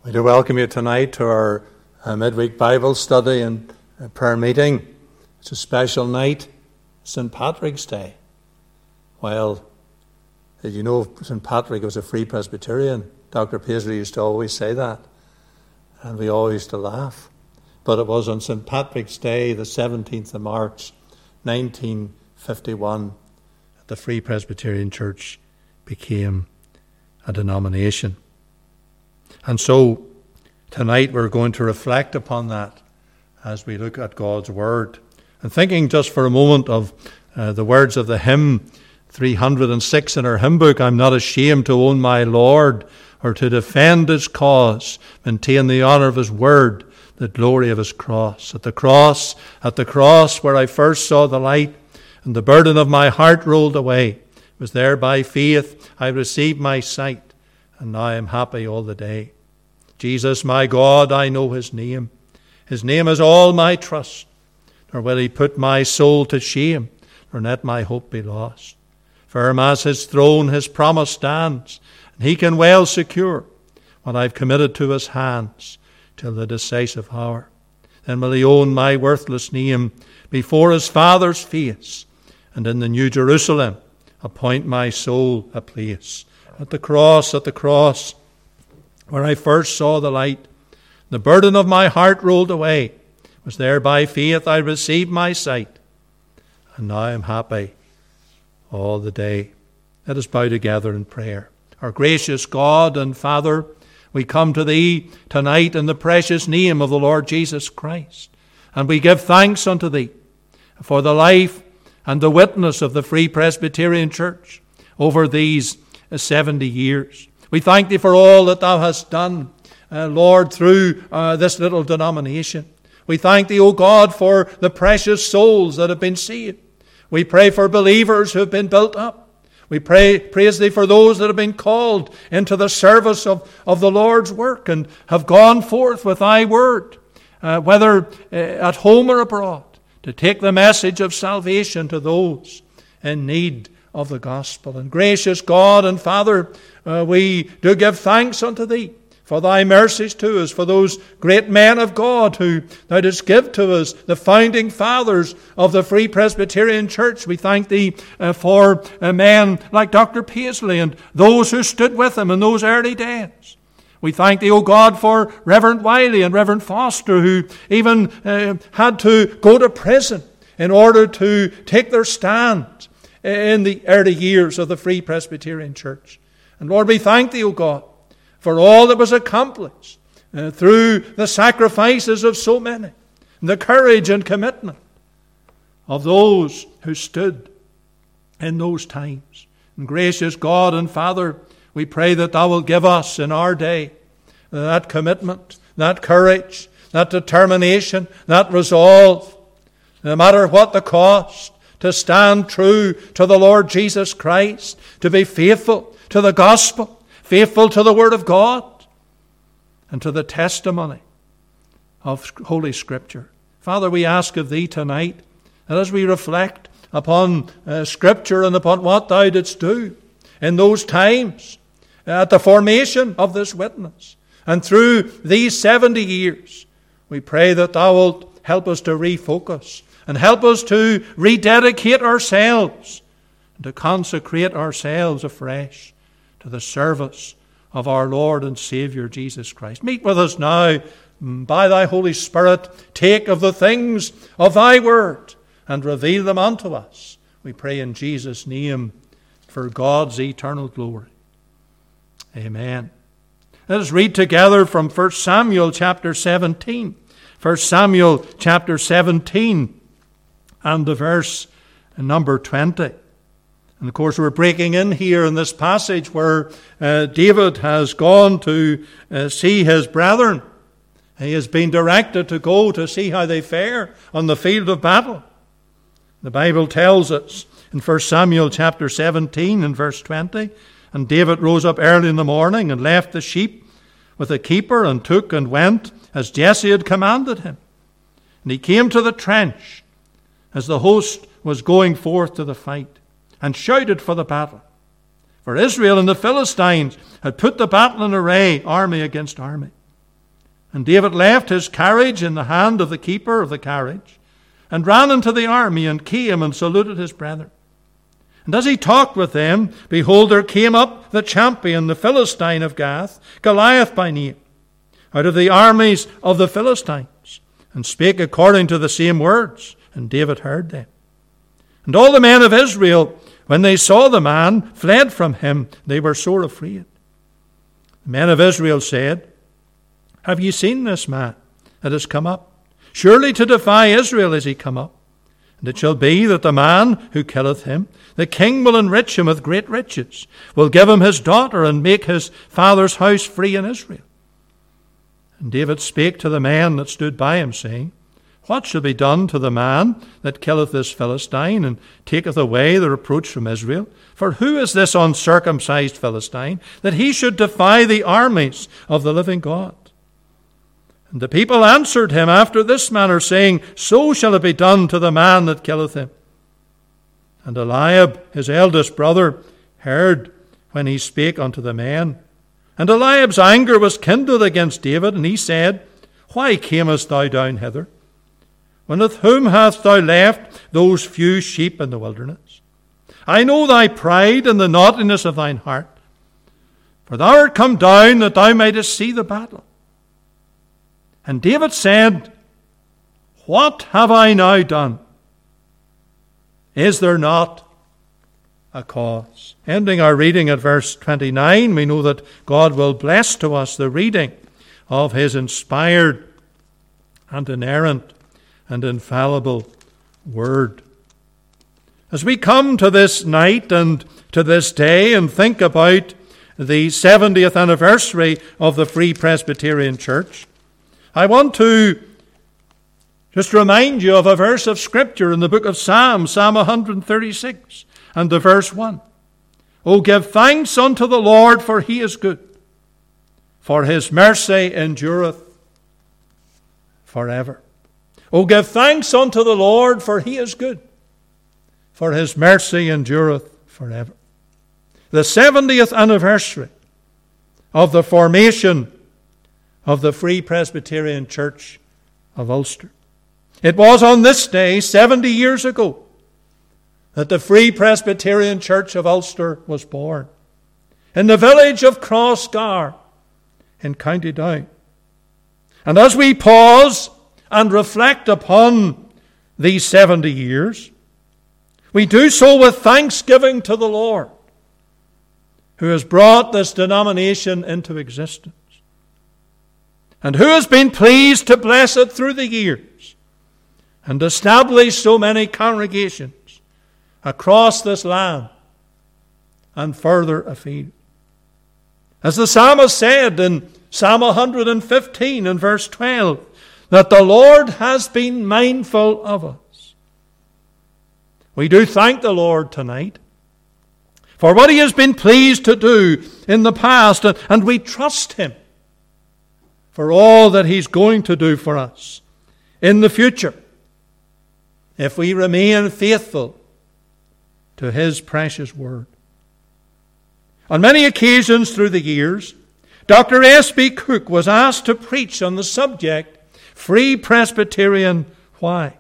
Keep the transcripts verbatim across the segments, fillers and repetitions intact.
We do welcome you tonight to our uh, midweek Bible study and uh, prayer meeting. It's a special night, Saint Patrick's Day. Well, did you know Saint Patrick was a Free Presbyterian? Doctor Paisley used to always say that, and we always used to laugh. But it was on Saint Patrick's Day, the seventeenth of March, nineteen fifty-one, that the Free Presbyterian Church became a denomination. And so tonight we're going to reflect upon that as we look at God's Word. And thinking just for a moment of uh, the words of the hymn three hundred six in our hymn book, I'm not ashamed to own my Lord, or to defend his cause, maintain the honour of his word, the glory of his cross. At the cross, at the cross where I first saw the light, and the burden of my heart rolled away, it was there by faith I received my sight, and now I am happy all the day. Jesus, my God, I know his name. His name is all my trust. Nor will he put my soul to shame, nor let my hope be lost. Firm as his throne his promise stands, and he can well secure what I've committed to his hands till the decisive hour. Then will he own my worthless name before his Father's face, and in the New Jerusalem appoint my soul a place. At the cross, at the cross, where I first saw the light, the burden of my heart rolled away. It was there by faith I received my sight, and now I am happy all the day. Let us bow together in prayer. Our gracious God and Father, we come to thee tonight in the precious name of the Lord Jesus Christ, and we give thanks unto thee for the life and the witness of the Free Presbyterian Church over these seventy years. We thank thee for all that thou hast done, uh, Lord, through uh, this little denomination. We thank thee, O God, for the precious souls that have been saved. We pray for believers who have been built up. We pray, praise thee for those that have been called into the service of, of the Lord's work and have gone forth with thy word, uh, whether uh, at home or abroad, to take the message of salvation to those in need of the gospel. And gracious God and Father, uh, we do give thanks unto thee for thy mercies to us, for those great men of God who thou didst give to us, the founding fathers of the Free Presbyterian Church. We thank thee uh, for uh, men like Doctor Paisley and those who stood with him in those early days. We thank thee, O God, for Reverend Wiley and Reverend Foster, who even uh, had to go to prison in order to take their stand in the early years of the Free Presbyterian Church. And Lord, we thank thee, O God, for all that was accomplished uh, through the sacrifices of so many, and the courage and commitment of those who stood in those times. And gracious God and Father, we pray that thou wilt give us in our day that commitment, that courage, that determination, that resolve, no matter what the cost, to stand true to the Lord Jesus Christ, to be faithful to the gospel, faithful to the word of God, and to the testimony of Holy Scripture. Father, we ask of thee tonight that as we reflect upon uh, Scripture and upon what thou didst do in those times, at the formation of this witness, and through these seventy years, we pray that thou wilt help us to refocus and help us to rededicate ourselves and to consecrate ourselves afresh to the service of our Lord and Saviour Jesus Christ. Meet with us now by thy Holy Spirit. Take of the things of thy word and reveal them unto us. We pray in Jesus' name for God's eternal glory. Amen. Let us read together from First Samuel chapter seventeen. First Samuel chapter seventeen and the verse number twenty. And of course we're breaking in here in this passage where uh, David has gone to uh, see his brethren. He has been directed to go to see how they fare on the field of battle. The Bible tells us in First Samuel chapter seventeen and verse twenty, and David rose up early in the morning and left the sheep with a keeper and took and went as Jesse had commanded him. And he came to the trench as the host was going forth to the fight, and shouted for the battle. For Israel and the Philistines had put the battle in array, army against army. And David left his carriage in the hand of the keeper of the carriage, and ran into the army, and came and saluted his brethren. And as he talked with them, behold, there came up the champion, the Philistine of Gath, Goliath by name, out of the armies of the Philistines, and spake according to the same words, and David heard them. And all the men of Israel, when they saw the man, fled from him. They were sore afraid. The men of Israel said, Have ye seen this man that is come up? Surely to defy Israel is he come up. And it shall be that the man who killeth him, the king will enrich him with great riches, will give him his daughter, and make his father's house free in Israel. And David spake to the man that stood by him, saying, What shall be done to the man that killeth this Philistine, and taketh away the reproach from Israel? For who is this uncircumcised Philistine, that he should defy the armies of the living God? And the people answered him after this manner, saying, So shall it be done to the man that killeth him. And Eliab, his eldest brother, heard when he spake unto the men. And Eliab's anger was kindled against David, and he said, Why camest thou down hither? When with whom hast thou left those few sheep in the wilderness? I know thy pride and the naughtiness of thine heart. For thou art come down that thou mightest see the battle. And David said, What have I now done? Is there not a cause? Ending our reading at verse twenty-nine, we know that God will bless to us the reading of his inspired and inerrant and infallible word. As we come to this night and to this day and think about the seventieth anniversary of the Free Presbyterian Church, I want to just remind you of a verse of Scripture in the book of Psalms, Psalm one thirty-six, and the verse one. O give thanks unto the Lord, for he is good, for his mercy endureth forever. O give thanks unto the Lord, for he is good, for his mercy endureth forever. The seventieth anniversary of the formation of the Free Presbyterian Church of Ulster. It was on this day, seventy years ago, that the Free Presbyterian Church of Ulster was born, in the village of Crossgar in County Down. And as we pause and reflect upon these seventy years, we do so with thanksgiving to the Lord, who has brought this denomination into existence, and who has been pleased to bless it through the years and establish so many congregations across this land and further afield. As the psalmist said in Psalm one fifteen and verse twelve, that the Lord has been mindful of us. We do thank the Lord tonight for what he has been pleased to do in the past, and we trust him for all that he's going to do for us in the future, if we remain faithful to his precious word. On many occasions through the years, Doctor S B Cook was asked to preach on the subject, Free Presbyterian Why?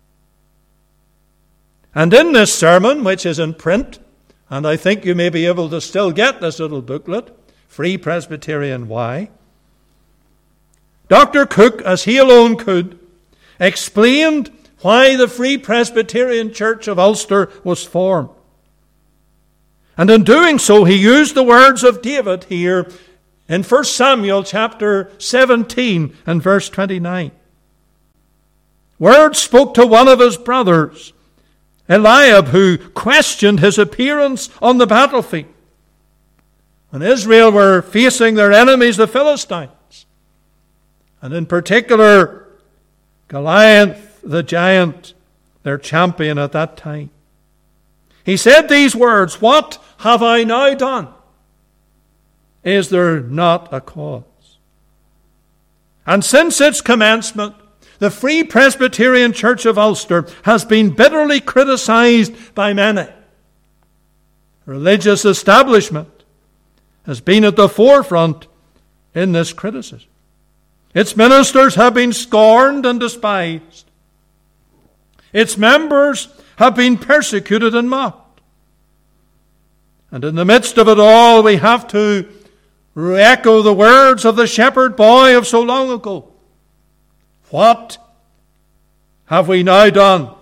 And in this sermon, which is in print, and I think you may be able to still get this little booklet, Free Presbyterian Why, Doctor Cook, as he alone could, explained why the Free Presbyterian Church of Ulster was formed. And in doing so, he used the words of David here in First Samuel chapter seventeen and verse twenty-nine. Words spoke to one of his brothers, Eliab, who questioned his appearance on the battlefield when Israel were facing their enemies, the Philistines, and in particular Goliath, the giant, their champion at that time. He said these words, "What have I now done? Is there not a cause?" And since its commencement, the Free Presbyterian Church of Ulster has been bitterly criticized by many. Religious establishment has been at the forefront in this criticism. Its ministers have been scorned and despised. Its members have been persecuted and mocked. And in the midst of it all, we have to re-echo the words of the shepherd boy of so long ago. What have we now done?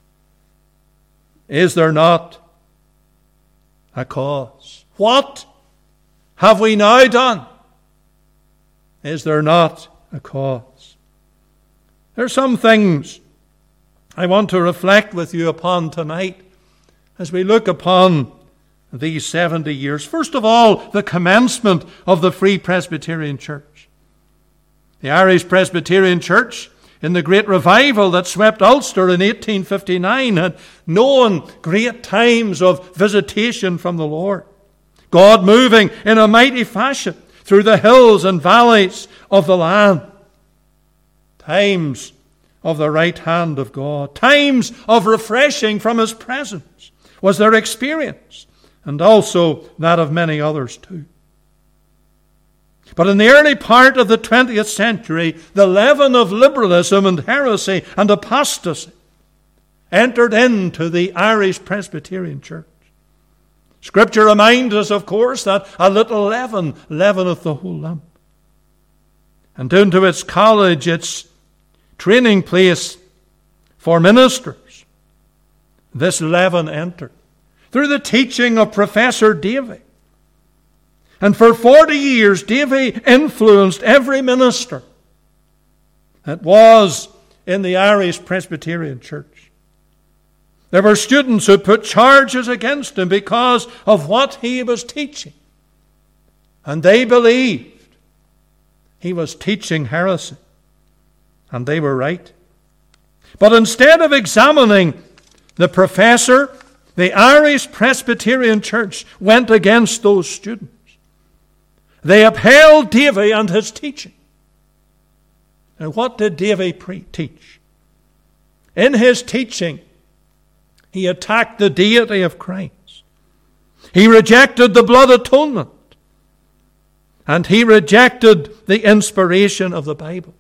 Is there not a cause? What have we now done? Is there not a cause? There are some things I want to reflect with you upon tonight as we look upon these seventy years. First of all, the commencement of the Free Presbyterian Church. The Irish Presbyterian Church, in the great revival that swept Ulster in eighteen fifty-nine, had known great times of visitation from the Lord. God moving in a mighty fashion through the hills and valleys of the land. Times of the right hand of God. Times of refreshing from His presence was their experience, and also that of many others too. But in the early part of the twentieth century, the leaven of liberalism and heresy and apostasy entered into the Irish Presbyterian Church. Scripture reminds us, of course, that a little leaven leaveneth the whole lump. And into its college, its training place for ministers, this leaven entered through the teaching of Professor Davy. And for forty years, Davy influenced every minister that was in the Irish Presbyterian Church. There were students who put charges against him because of what he was teaching. And they believed he was teaching heresy. And they were right. But instead of examining the professor, the Irish Presbyterian Church went against those students. They upheld Davy and his teaching. And what did Davy pre- teach? In his teaching, he attacked the deity of Christ. He rejected the blood atonement. And he rejected the inspiration of the Bible.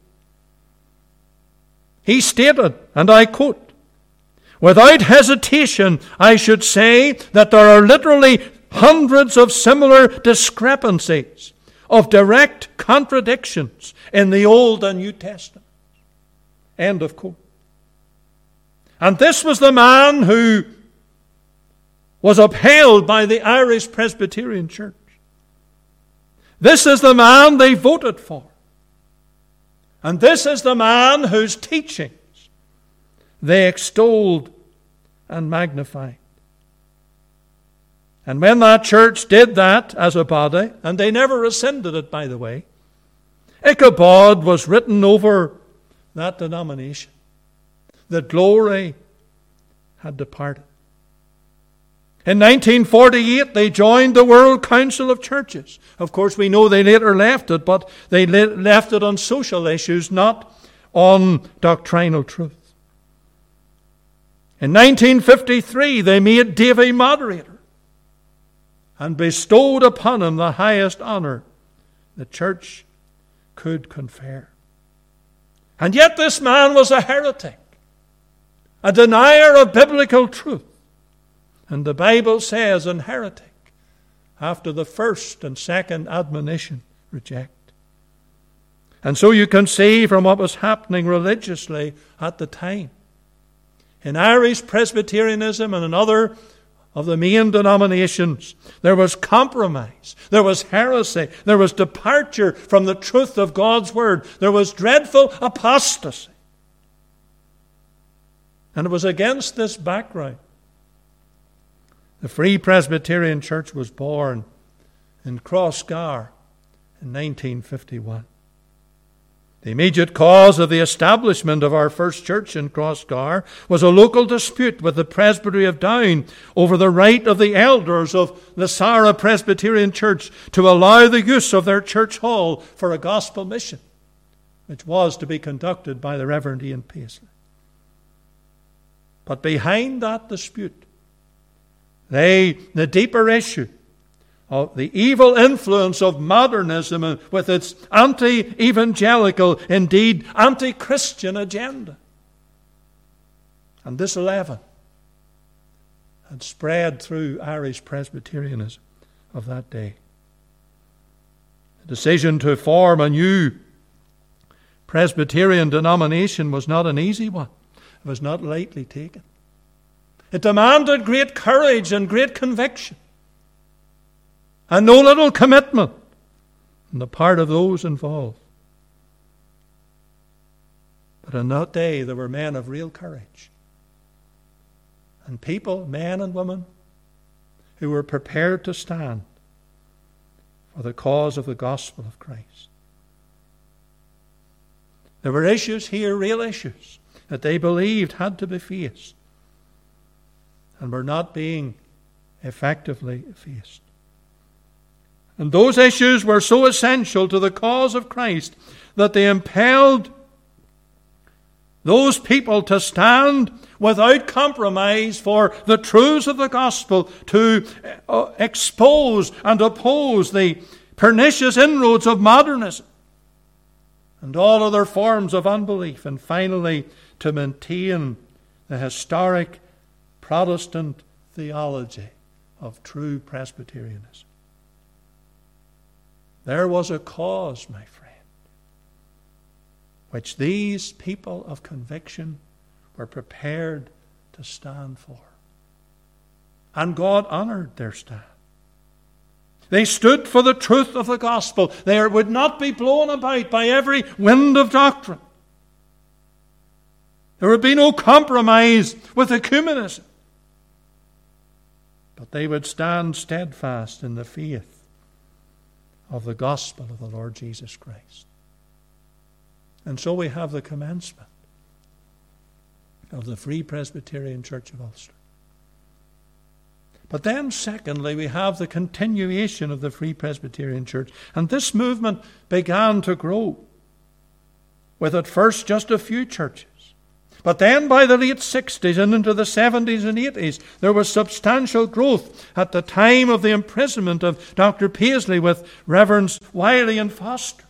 He stated, and I quote, "Without hesitation, I should say that there are literally hundreds of similar discrepancies, of direct contradictions in the Old and New Testament." End of quote. And this was the man who was upheld by the Irish Presbyterian Church. This is the man they voted for. And this is the man whose teachings they extolled and magnified. And when that church did that as a body, and they never rescinded it, by the way, Ichabod was written over that denomination. The glory had departed. In nineteen forty-eight, they joined the World Council of Churches. Of course, we know they later left it, but they left it on social issues, not on doctrinal truth. In nineteen fifty-three, they made Davy moderator and bestowed upon him the highest honor the church could confer. And yet this man was a heretic, a denier of biblical truth. And the Bible says, an heretic, after the first and second admonition, reject. And so you can see from what was happening religiously at the time. In Irish Presbyterianism and in other of the main denominations, there was compromise, there was heresy, there was departure from the truth of God's Word, there was dreadful apostasy. And it was against this background the Free Presbyterian Church was born in Crossgar in nineteen fifty-one. The immediate cause of the establishment of our first church in Crossgar was a local dispute with the Presbytery of Down over the right of the elders of the Sarah Presbyterian Church to allow the use of their church hall for a gospel mission, which was to be conducted by the Reverend Ian Paisley. But behind that dispute lay the deeper issue of the evil influence of modernism with its anti-evangelical, indeed anti-Christian agenda. And this leaven had spread through Irish Presbyterianism of that day. The decision to form a new Presbyterian denomination was not an easy one. It was not lightly taken. It demanded great courage and great conviction, and no little commitment on the part of those involved. But in that day there were men of real courage, and people, men and women, who were prepared to stand for the cause of the gospel of Christ. There were issues here, real issues, that they believed had to be faced and were not being effectively faced. And those issues were so essential to the cause of Christ that they impelled those people to stand without compromise for the truths of the gospel, to uh, expose and oppose the pernicious inroads of modernism and all other forms of unbelief, and finally to maintain the historic Protestant theology of true Presbyterianism. There was a cause, my friend, which these people of conviction were prepared to stand for. And God honored their stand. They stood for the truth of the gospel. They would not be blown about by every wind of doctrine. There would be no compromise with ecumenism. But they would stand steadfast in the faith of the gospel of the Lord Jesus Christ. And so we have the commencement of the Free Presbyterian Church of Ulster. But then, secondly, we have the continuation of the Free Presbyterian Church. And this movement began to grow with at first just a few churches. But then by the late sixties and into the seventies and eighties, there was substantial growth at the time of the imprisonment of Doctor Paisley with Reverends Wiley and Foster.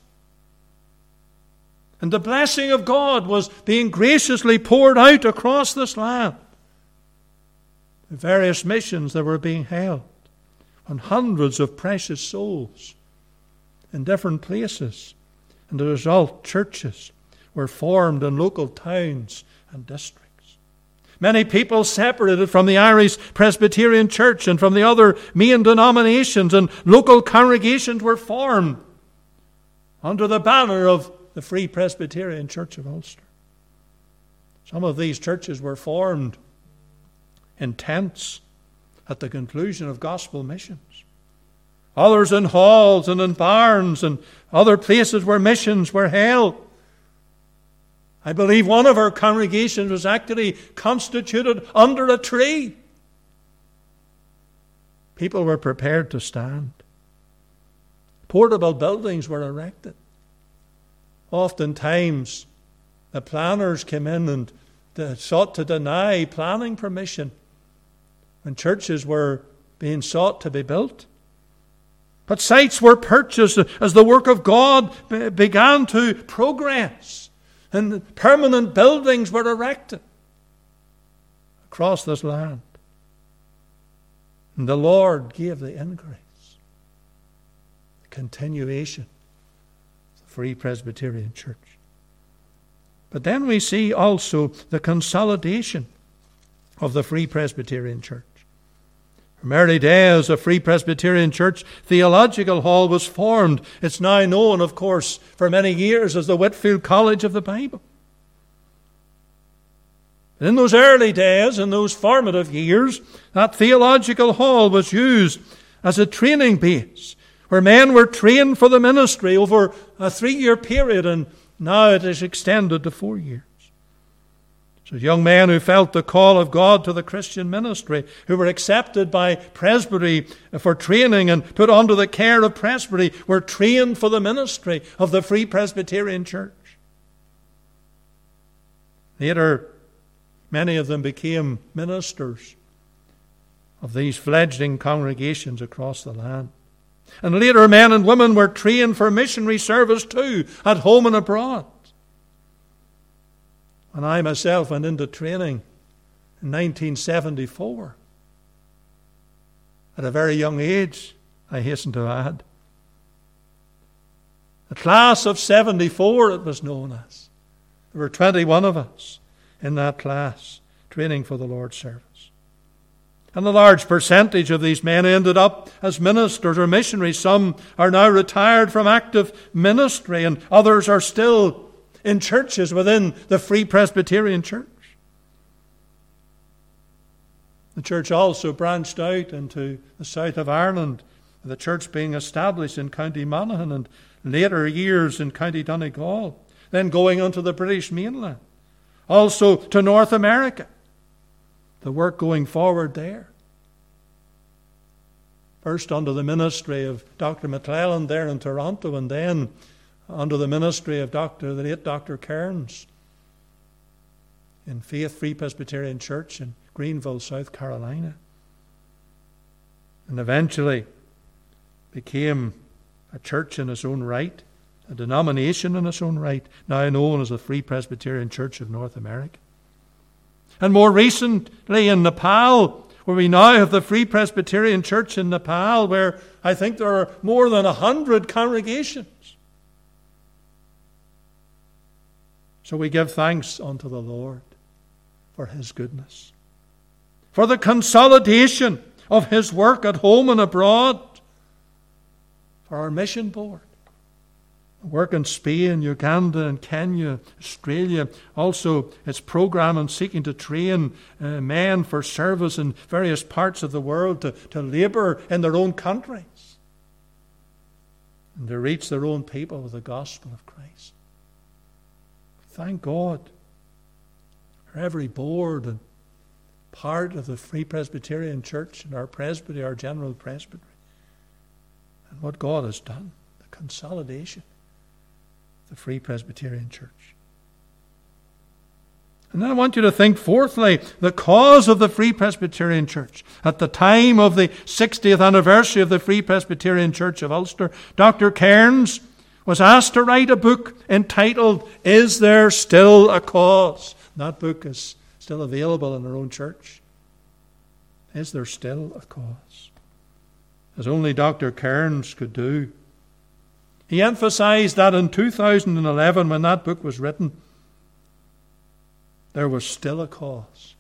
And the blessing of God was being graciously poured out across this land. The various missions that were being held, and hundreds of precious souls in different places. And the result, churches were formed in local towns and districts. Many people separated from the Irish Presbyterian Church and from the other main denominations, and local congregations were formed under the banner of the Free Presbyterian Church of Ulster. Some of these churches were formed in tents at the conclusion of gospel missions. Others in halls and in barns and other places where missions were held. I believe one of our congregations was actually constituted under a tree. People were prepared to stand. Portable buildings were erected. Oftentimes, the planners came in and sought to deny planning permission when churches were being sought to be built. But sites were purchased as the work of God began to progress, and permanent buildings were erected across this land. And the Lord gave the increase, the continuation of the Free Presbyterian Church. But then we see also the consolidation of the Free Presbyterian Church. From early days, a Free Presbyterian Church Theological Hall was formed. It's now known, of course, for many years as the Whitefield College of the Bible. In those early days, in those formative years, that theological hall was used as a training base where men were trained for the ministry over a three-year period, and now it is extended to four years. So young men who felt the call of God to the Christian ministry, who were accepted by presbytery for training and put under the care of presbytery, were trained for the ministry of the Free Presbyterian Church. Later, many of them became ministers of these fledgling congregations across the land. And later men and women were trained for missionary service too, at home and abroad. When I myself went into training in nineteen seventy-four, at a very young age, I hasten to add, the class of seventy-four it was known as. There were twenty-one of us in that class training for the Lord's service. And a large percentage of these men ended up as ministers or missionaries. Some are now retired from active ministry, and others are still in churches within the Free Presbyterian Church. The church also branched out into the south of Ireland, the church being established in County Monaghan and later years in County Donegal, then going onto the British mainland, also to North America. The work going forward there. First under the ministry of Doctor McClellan there in Toronto, and then under the ministry of Doctor the late Doctor Cairns in Faith Free Presbyterian Church in Greenville, South Carolina. And eventually became a church in its own right, a denomination in its own right, now known as the Free Presbyterian Church of North America. And more recently in Nepal, where we now have the Free Presbyterian Church in Nepal, where I think there are more than a hundred congregations. So we give thanks unto the Lord for His goodness, for the consolidation of His work at home and abroad, for our mission board. Work in Spain, Uganda and Kenya, Australia. Also, its program in seeking to train uh, men for service in various parts of the world to, to labour in their own countries and to reach their own people with the gospel of Christ. Thank God for every board and part of the Free Presbyterian Church and our presbytery, our general presbytery, and what God has done, the consolidation. The Free Presbyterian Church. And then I want you to think, fourthly, the cause of the Free Presbyterian Church. At the time of the sixtieth anniversary of the Free Presbyterian Church of Ulster, Doctor Cairns was asked to write a book entitled, Is There Still a Cause? And that book is still available in our own church. Is there still a cause? As only Doctor Cairns could do. He emphasized that in two thousand eleven, when that book was written, there was still a cause.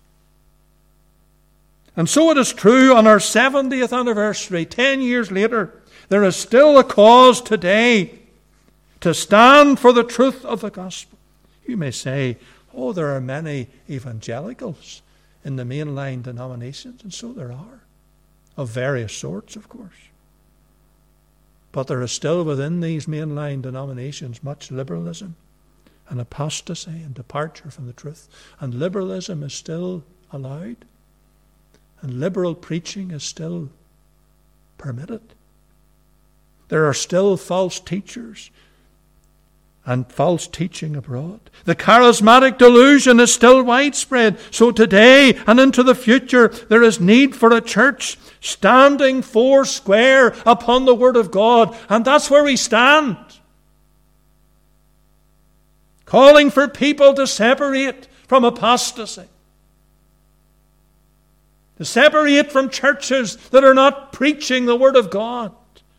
And so it is true on our seventieth anniversary, ten years later, there is still a cause today to stand for the truth of the gospel. You may say, oh, there are many evangelicals in the mainline denominations, and so there are, of various sorts, of course. But there is still within these mainline denominations much liberalism and apostasy and departure from the truth. And liberalism is still allowed. And liberal preaching is still permitted. There are still false teachers and false teaching abroad. The charismatic delusion is still widespread. So today and into the future, there is need for a church standing four square upon the Word of God. And that's where we stand. Calling for people to separate from apostasy. To separate from churches that are not preaching the Word of God.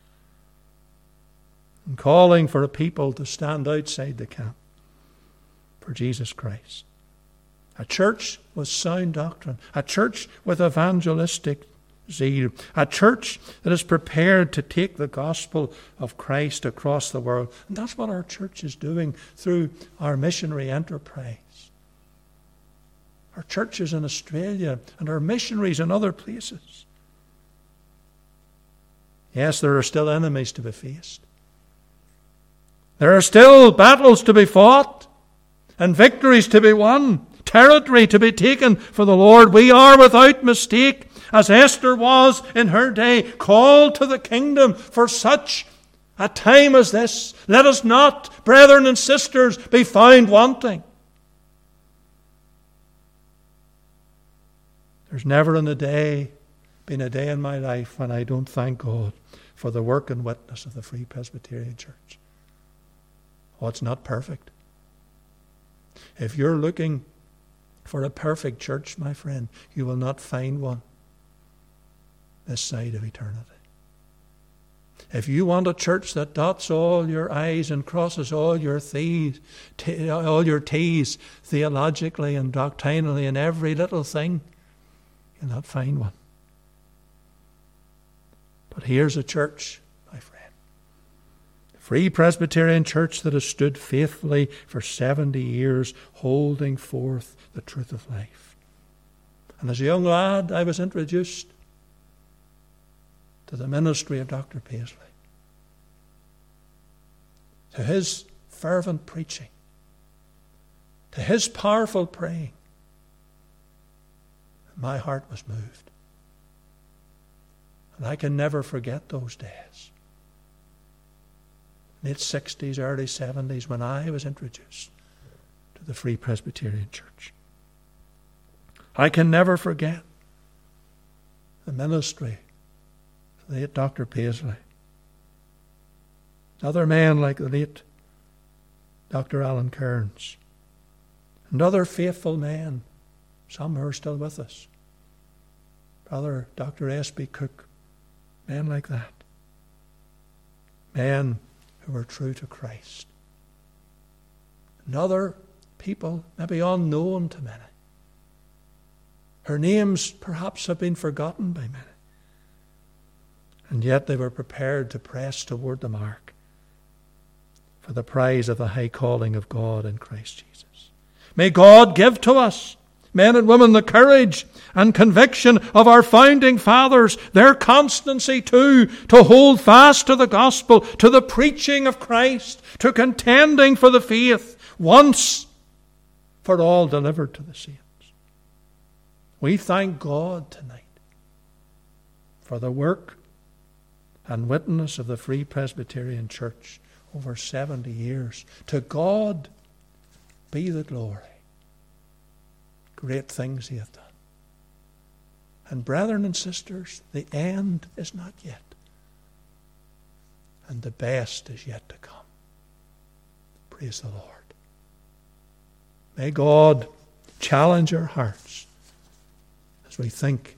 And calling for a people to stand outside the camp for Jesus Christ. A church with sound doctrine. A church with evangelistic zeal. A church that is prepared to take the gospel of Christ across the world. And that's what our church is doing through our missionary enterprise. Our churches in Australia and our missionaries in other places. Yes, there are still enemies to be faced. There are still battles to be fought and victories to be won, territory to be taken for the Lord. We are without mistake, as Esther was in her day, called to the kingdom for such a time as this. Let us not, brethren and sisters, be found wanting. There's never in a day been a day in my life when I don't thank God for the work and witness of the Free Presbyterian Church. Oh, it's not perfect. If you're looking for a perfect church, my friend, you will not find one this side of eternity. If you want a church that dots all your I's and crosses all your T's, t- all your T's theologically and doctrinally in every little thing, you'll not find one. But here's a church, my friend. The Free Presbyterian Church that has stood faithfully for seventy years, holding forth the truth of life. And as a young lad, I was introduced to the ministry of Doctor Paisley, to his fervent preaching, to his powerful praying. My heart was moved. And I can never forget those days. Late sixties, early seventies, when I was introduced to the Free Presbyterian Church. I can never forget the ministry of the late Doctor Paisley. Other men like the late Doctor Alan Kearns, and other faithful men, some who are still with us. Brother Doctor S B Cook, men like that. Men who were true to Christ. And other people, maybe unknown to many. Her names perhaps have been forgotten by many. And yet they were prepared to press toward the mark for the prize of the high calling of God in Christ Jesus. May God give to us, men and women, the courage and conviction of our founding fathers, their constancy too, to hold fast to the gospel, to the preaching of Christ, to contending for the faith, once for all delivered to the saints. We thank God tonight for the work and witness of the Free Presbyterian Church over seventy years. To God be the glory. Great things He hath done. And brethren and sisters, the end is not yet. And the best is yet to come. Praise the Lord. May God challenge our hearts as we think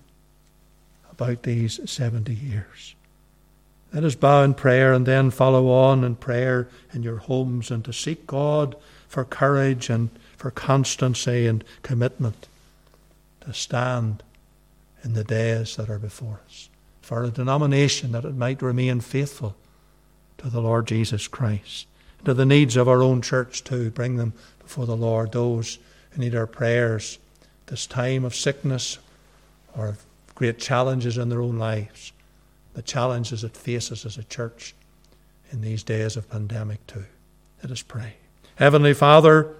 about these seventy years. Let us bow in prayer and then follow on in prayer in your homes, and to seek God for courage and for constancy and commitment to stand in the days that are before us, for a denomination that it might remain faithful to the Lord Jesus Christ, to the needs of our own church too. Bring them before the Lord, those who need our prayers this time of sickness or of great challenges in their own lives, the challenges it faces as a church in these days of pandemic too. Let us pray. Heavenly Father,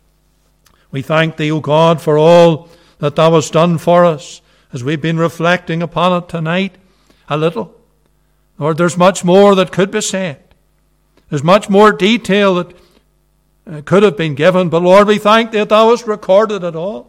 we thank Thee, O God, for all that Thou hast done for us as we've been reflecting upon it tonight a little. Lord, there's much more that could be said. There's much more detail that uh, could have been given. But Lord, we thank Thee that Thou hast recorded it all.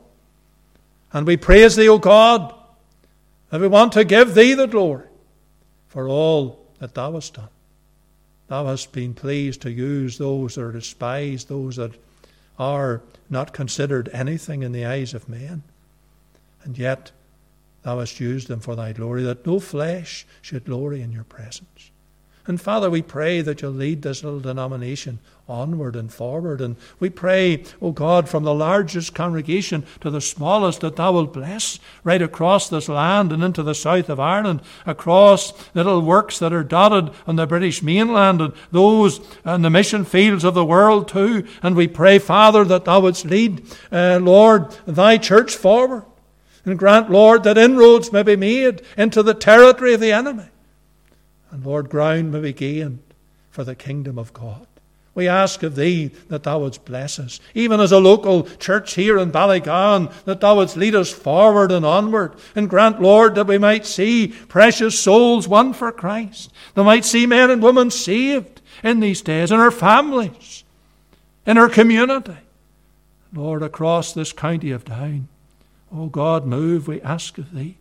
And we praise Thee, O God, that we want to give Thee the glory for all that Thou hast done. Thou hast been pleased to use those that are despised, those that are not considered anything in the eyes of men. And yet Thou hast used them for Thy glory, that no flesh should glory in Your presence. And Father, we pray that You'll lead this little denomination onward and forward. And we pray, O God, from the largest congregation to the smallest, that Thou wilt bless right across this land and into the south of Ireland, across little works that are dotted on the British mainland and those in the mission fields of the world too. And we pray, Father, that Thou wouldst lead, uh, Lord, Thy church forward. And grant, Lord, that inroads may be made into the territory of the enemy. And Lord, ground may be gained for the kingdom of God. We ask of Thee that Thou wouldst bless us, even as a local church here in Ballygowan, that Thou wouldst lead us forward and onward. And grant, Lord, that we might see precious souls won for Christ. That we might see men and women saved in these days, in our families, in our community. Lord, across this county of Down. Oh God, move, we ask of Thee.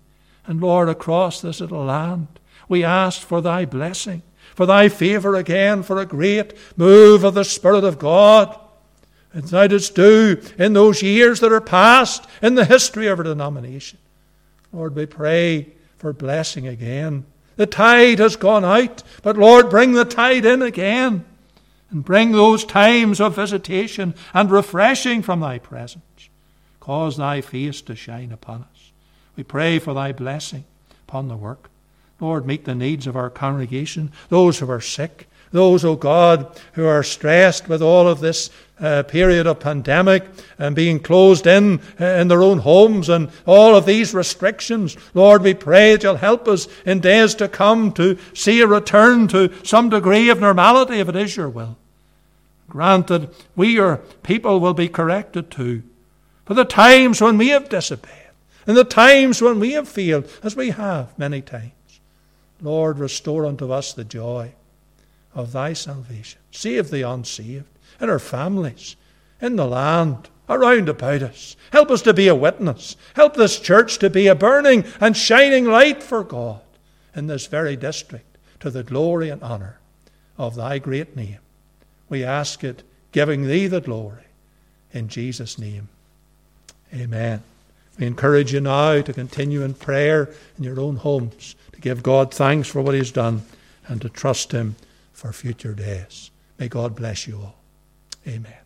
And Lord, across this little land, we ask for thy blessing, for thy favour again, for a great move of the Spirit of God, as thou didst do in those years that are past in the history of our denomination. Lord, we pray for blessing again. The tide has gone out, but Lord, bring the tide in again, and bring those times of visitation and refreshing from thy presence. Cause thy face to shine upon us. We pray for thy blessing upon the work. Lord, meet the needs of our congregation, those who are sick, those, O God, who are stressed with all of this uh, period of pandemic and being closed in uh, in their own homes and all of these restrictions. Lord, we pray that you'll help us in days to come to see a return to some degree of normality, if it is your will. Granted, we, your people, will be corrected too for the times when we have disobeyed and the times when we have failed, as we have many times. Lord, restore unto us the joy of thy salvation. Save the unsaved in our families, in the land, around about us. Help us to be a witness. Help this church to be a burning and shining light for God in this very district, to the glory and honour of thy great name. We ask it, giving thee the glory, in Jesus' name. Amen. We encourage you now to continue in prayer in your own homes, to give God thanks for what he has done, and to trust him for future days. May God bless you all. Amen.